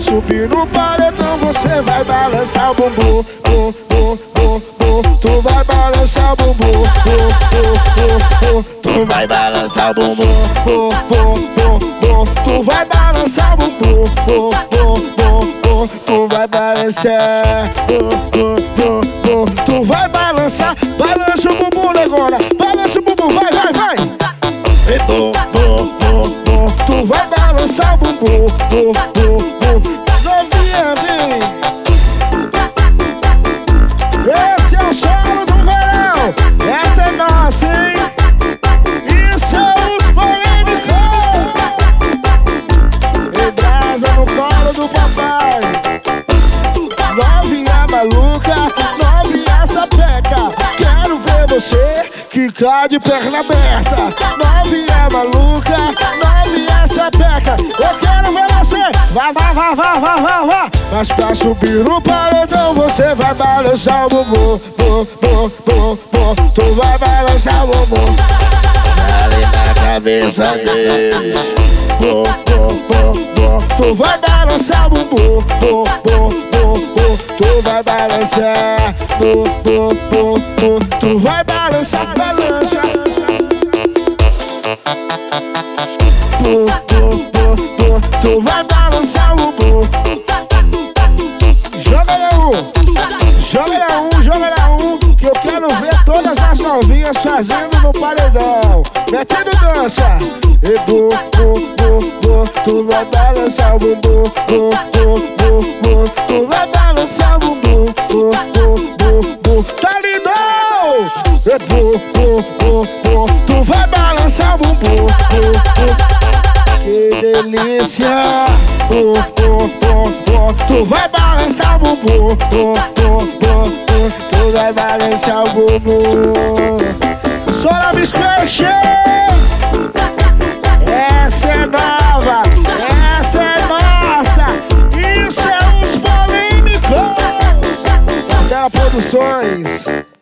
subir no paredão você vai balançar o bumbum, bum, bum, bum, bum. Tu vai balançar o bumbum, bum, bum, bum, bum. Tu vai balançar o bumbum, bum, bum, bum, bum. Tu vai balançar o bumbum, bum, bum, bum, bum. Tu vai balançar, bum, bum, bum, bum. Tu vai balançar, balança o bumbum, negona. Balança o bumbum, vai, vai, vai. E bum, bum, bum, bum. Tu vai balançar o bumbum, bum, bum, bum. Novinha, vem. Esse é o solo do verão. Essa é nossa, hein? Isso é os polêmicos. E brasa no colo do papai. Novinha maluca, novinha sapeca. Quero ver você quicar de perna aberta. Novinha maluca, novinha sapeca. Eu quero ver você. Vai, vai, vai, vai, vai, vai, vai. Mas pra subir no paredão você vai balançar o bumbum, bum, bum, bum, bum. Tu vai balançar o bumbum. Dale na cabeça dele, bum, bum, bum, bum. Tu vai balançar o bumbum, bum, bum, bum, bum. Tu vai balançar, bum, bum, bum, bum. Tu vai balançar, balança. Bum, bum, bum, bum. Tu vai balançar o bumbum. Joga na um, que eu quero ver todas as novinhas fazendo no paredão. Metendo dança. E bum, bum, bum, bum. Tu vai balançar o bumbum, bum, bum, bum, bum. Tu vai balançar o bumbum, bum, bum, bum, bum. Tá lindão! E bum, bum, bum, bum. Tu vai balançar o bumbum, bum, bum. Que delícia! Bum, bum, bum, bum. Tu vai balançar o bumbum, bum, bum, bum, bum. Tu vai balançar o bumbum. Sora me esquece! Essa é nova, essa é nossa. Isso é os polêmicos. Tela Produções.